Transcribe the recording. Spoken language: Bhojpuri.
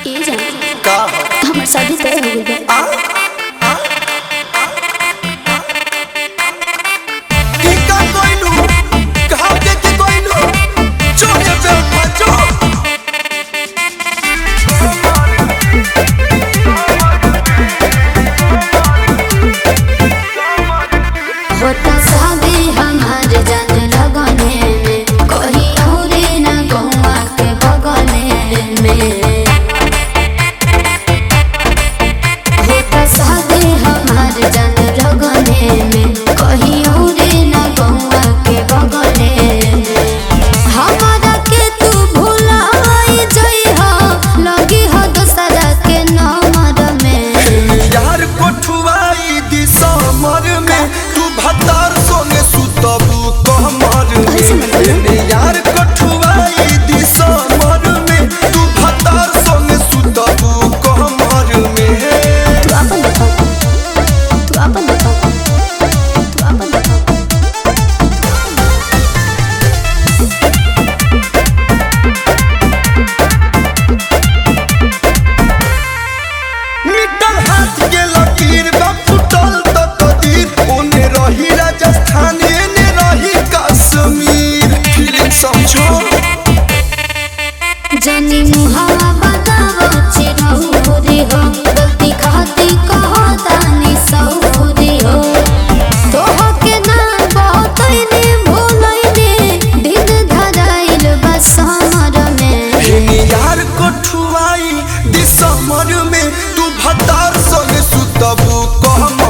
ए जान का हमर शादी तय हो गइल बा। की का कोइलू कहां के कोइलू छोड़े पे मचो होता शादी हमार जान लगने में कोई और ना गौवा के बगले में। होता शादी हमार जान लगने में कोई और ना गौवा के बगले में। हमारा के तू भुलाई जइहा लगी हो दोसरा के नंबर में। यार कोठुआई दिसमर में तू भतार सोने सुतबू कमर में। यार कोठुआई दिसमर में तू भतार सोने सुतबू कमर में। तू अपन बता तू अपन बता तू अपन बता। मिटल हाथ के लकीर बा फुटल त कदीर ओने रही राजस्थान एने रही कश्मीर। फीलिंग समझो जानी मुहावा बताओ चिरहुरी हो गलती खाती कहो तानी सहुरी हो। तोह के ना बहुतैने भूलैने दिन धराइल बा समर में। यार कोठुआई दिसमर में तू भतार संग सुतबू कम